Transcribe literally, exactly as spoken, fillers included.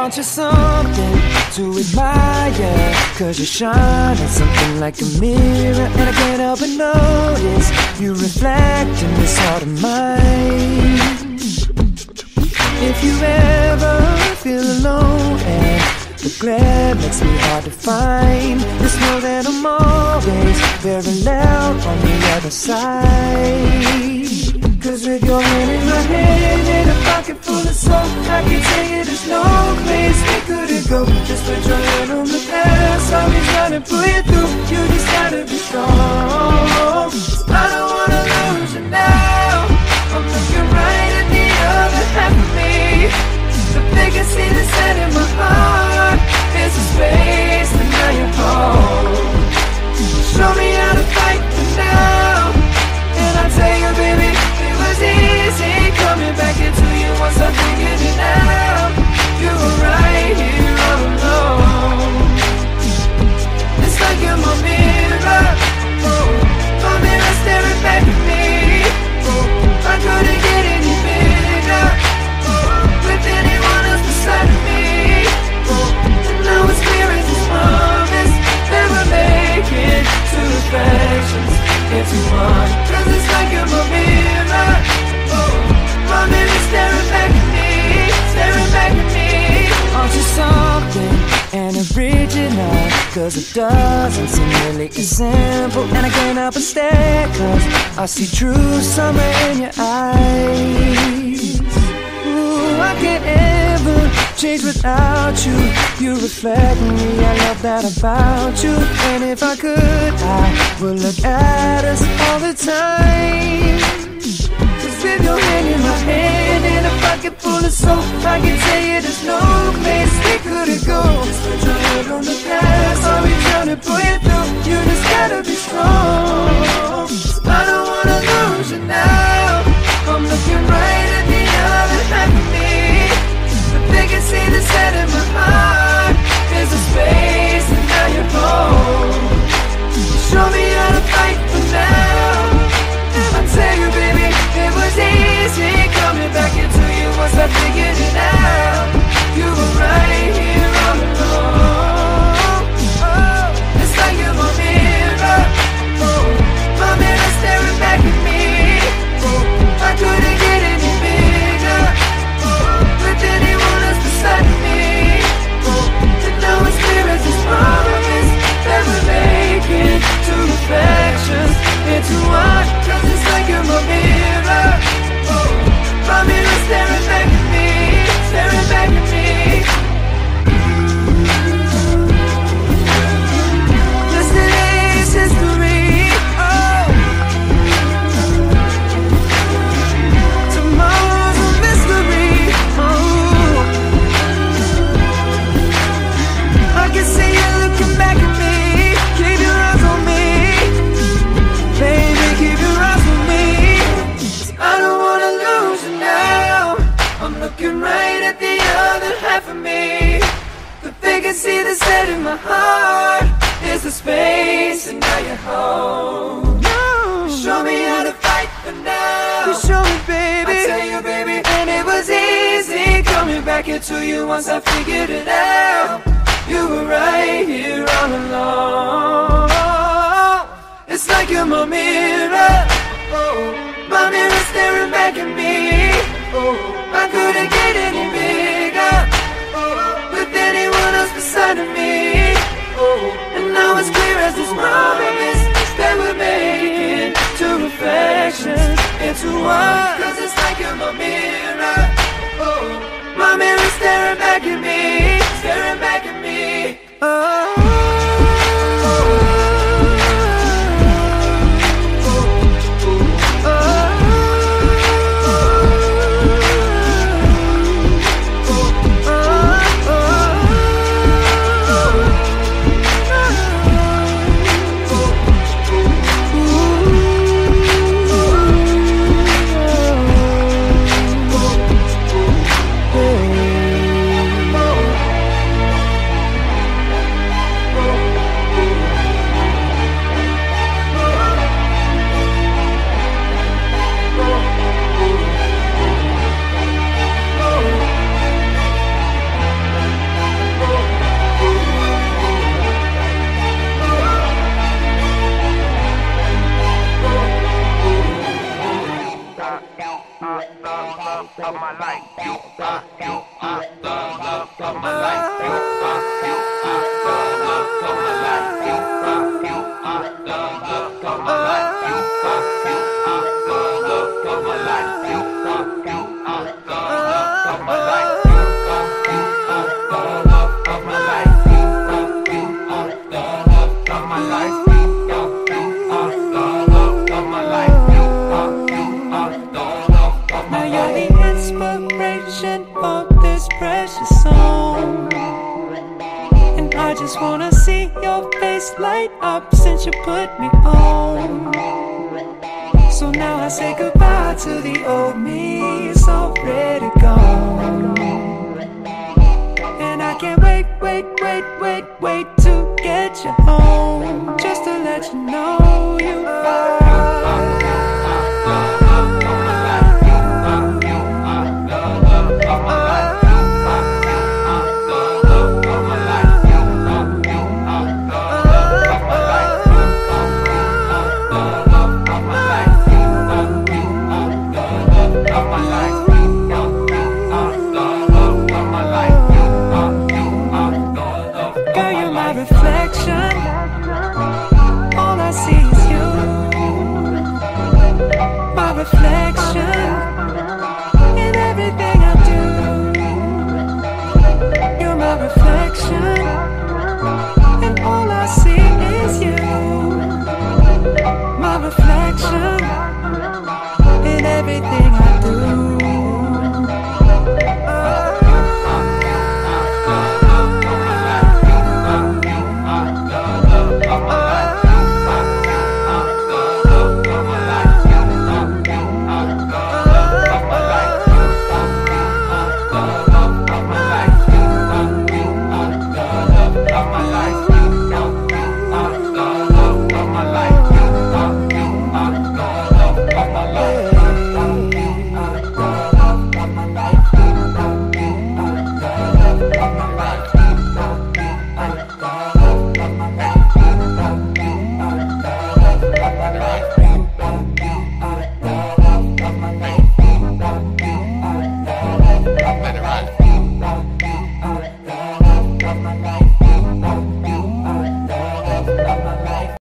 Aren't you something to admire? Cause you shine at something like a mirror, and I can't help but notice you reflect in this heart of mine. If you ever feel alone and the glare makes me hard to find, just know that I'm always very loud on the other side. Cause with your hand in my hand and a pocket full of soap, I can tell you there's no place we couldn't go. Just put your hand on the past, I'll be trying to pull you through. You just gotta be strong. I don't wanna lose you now. I'm looking right at the other half of me. The biggest see the set in my heart is a space that now you're home. Show me how to fight for now, and I tell you, baby, it was easy coming back into you once I figured it out. You were right here all alone. It's like you're my mirror, oh, my mirror staring back at me. Oh, I couldn't get any bigger, oh, with anyone else beside me. Oh, and now it's clear as this promise that we're making two reflections into one. Cause it's like you're my mirror, oh, my mirror staring back at me, staring back at me. Aren't you something and original? Cause it doesn't seem really as simple, and I can't help but stare, cause I see true summer in your eyes. Ooh, I can't ever change without you. You reflect me, I love that about you. And if I could, I would look at us all the time. Cause with your hand in my hand and a pocket full of soap, I can tell you there's no place we couldn't go. Just put your head on the past, I'll be trying to pull you through. You just gotta be strong. I don't wanna lose you now. I'm looking right at the other half of me. The biggest see the set in my heart is a space, and now you're home. Show me how to fight for now, and I tell you, baby, it was easy coming back into you once I figured it out. You were right here all alone. Oh, it's like you're my mirror, oh, my mirror staring back at me. Oh, I couldn't get any bigger, oh, with anyone else beside me. Oh, and now it's clear as this promise that we're making two reflections into one. Cause it's like you're my mirror, oh, my mirror staring back at me, staring back at me. Yesterday's history, oh, tomorrow's a mystery, oh, I can see you looking back at me. Keep your eyes on me, baby, keep your eyes on me. I don't wanna lose you now. I'm looking right at the other half of me. The vacancy that's set in my heart is the space, and now you're home. You show me how to fight for now. You show me, baby. I tell you, baby, and it was easy coming back into you once I figured it out. You were right here all along. It's like you're my mirror, oh, my mirror staring back at me. Oh, I couldn't get any bigger, oh, with anyone else beside of me. Oh, and now it's clear as this promise that we're making two reflections into one. Cause it's like you're my mirror, oh, my mirror staring back at me, staring back at me. Oh, just light up since you put me on. So now I say goodbye to the old me, it's already gone. And I can't wait, wait, wait, wait, wait to get you home, just to let you know you are. Reflection, all I see is you. My reflection in everything I do. You're my reflection, and all I see is you. My reflection in everything I do. Let it ride.